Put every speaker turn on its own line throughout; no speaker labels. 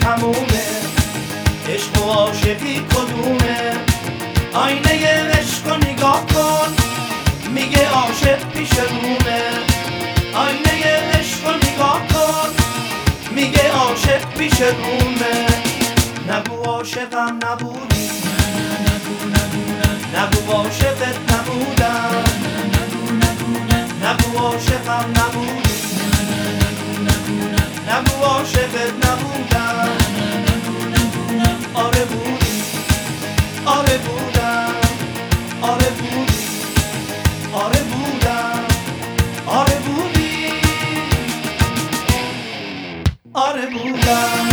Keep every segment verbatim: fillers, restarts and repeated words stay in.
تمومه، عشق و عاشقی کدومه؟ آینه عشق رو نگاه کن، میگه عاشق پیش رومه. آینه عشق رو نگاه کن، میگه عاشق پیش رومه. نگو عاشقم نبودی، نگو عاشقت نبودم، نگو عاشقم نبودی، نگو عاشقت نبودم. آره بودی، آره بودم، آره بودی، آره بودم، آره بودی، آره بودم.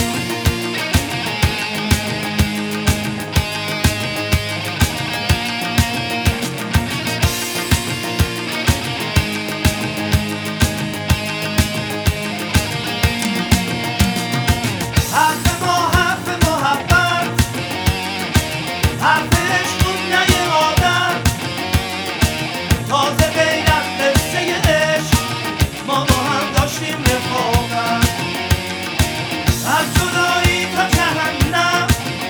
حرف ما حرف محبت، حرف عشق بود نه یه عادت. تازه غیر از قصه عشق ما با هم داشتیم رفاقت. از جدایی تا جهنم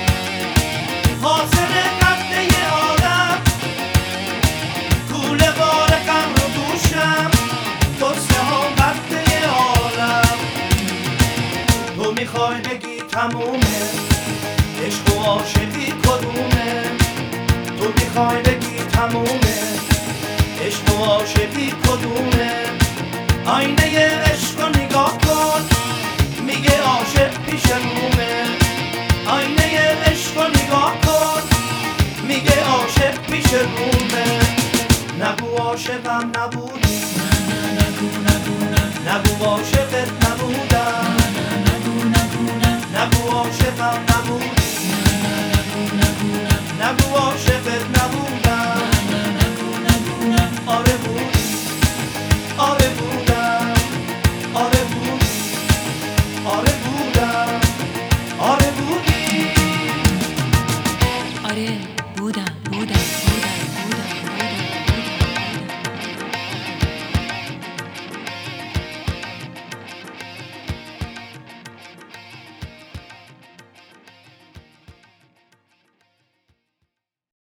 حاصل قد یه آدم. کوله بار غم رو دوشم، قصه ها قد یه عالم. تو میخوای بگی تمومه، عشق و عاشقی کدومه؟ تو میخوای بگی تمومه، عشق و عاشقی کدومه؟ آینه عشق رو نگاه کن، میگه عاشق پیش رومه. آینه عشق رو نگاه کن، میگه عاشق پیش رومه. نگو عاشقم نبودی، نگو عاشقت نبودم، نگو عاشقم نبودی، نگو